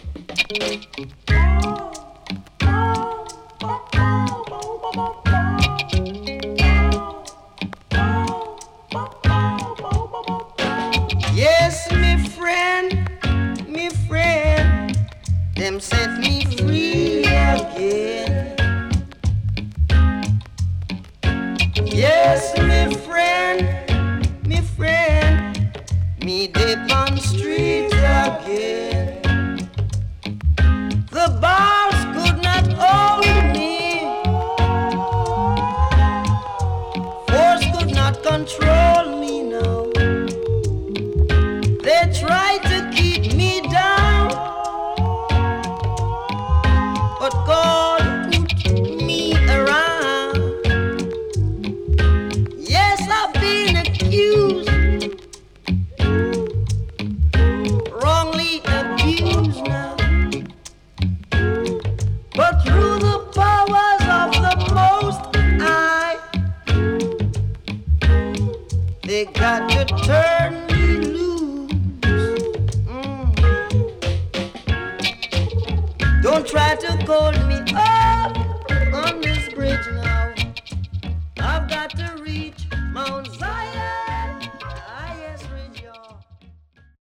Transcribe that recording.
Yes, me friend, them set me free again. Yes, me friend, me dip on street again. The bars could not hold me, force could not control me now. They tried to keep me down, but God put me around. Yes, I've been accused, wrongly abused now, but through the powers of the Most High, they got to turn me loose. Don't try to call me up.